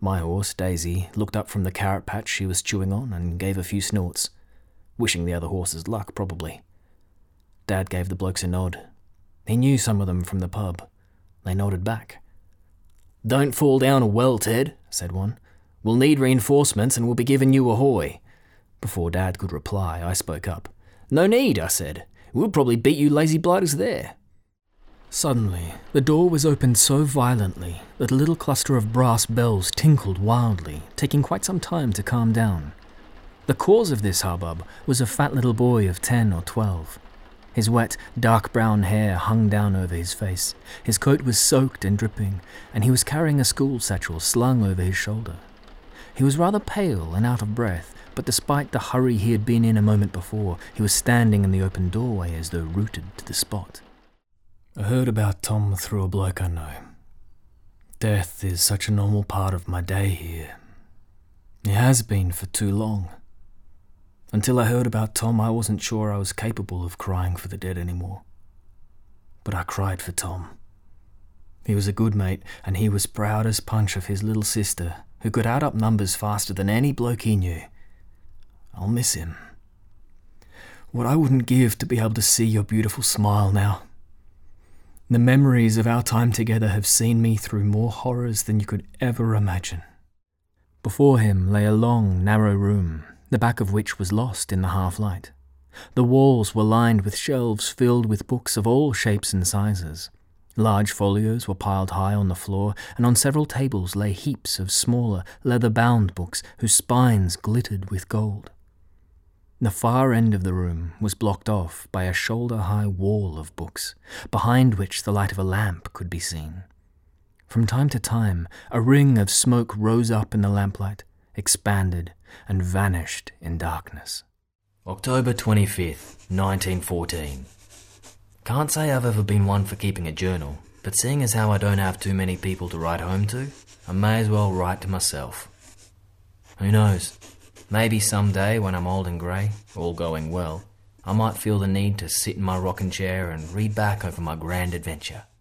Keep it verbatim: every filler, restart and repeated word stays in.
My horse, Daisy, looked up from the carrot patch she was chewing on and gave a few snorts, wishing the other horses luck, probably. Dad gave the blokes a nod. He knew some of them from the pub. They nodded back. "Don't fall down a well, Ted," said one. "We'll need reinforcements and we'll be giving you a hoy." Before Dad could reply, I spoke up. "No need," I said. "We'll probably beat you lazy blighters there." Suddenly, the door was opened so violently that a little cluster of brass bells tinkled wildly, taking quite some time to calm down. The cause of this hubbub was a fat little boy of ten or twelve. His wet, dark brown hair hung down over his face, his coat was soaked and dripping, and he was carrying a school satchel slung over his shoulder. He was rather pale and out of breath, but despite the hurry he had been in a moment before, he was standing in the open doorway as though rooted to the spot. "I heard about Tom through a bloke I know. Death is such a normal part of my day here. It has been for too long. Until I heard about Tom, I wasn't sure I was capable of crying for the dead anymore. But I cried for Tom. He was a good mate, and he was proud as punch of his little sister, who could add up numbers faster than any bloke he knew. I'll miss him. What I wouldn't give to be able to see your beautiful smile now. The memories of our time together have seen me through more horrors than you could ever imagine." Before him lay a long, narrow room, the back of which was lost in the half-light. The walls were lined with shelves filled with books of all shapes and sizes. Large folios were piled high on the floor, and on several tables lay heaps of smaller, leather-bound books whose spines glittered with gold. The far end of the room was blocked off by a shoulder-high wall of books, behind which the light of a lamp could be seen. From time to time, a ring of smoke rose up in the lamplight, expanded, and vanished in darkness. October twenty-fifth, nineteen fourteen. Can't say I've ever been one for keeping a journal, but seeing as how I don't have too many people to write home to, I may as well write to myself. Who knows? Maybe someday when I'm old and grey, all going well, I might feel the need to sit in my rocking chair and read back over my grand adventure.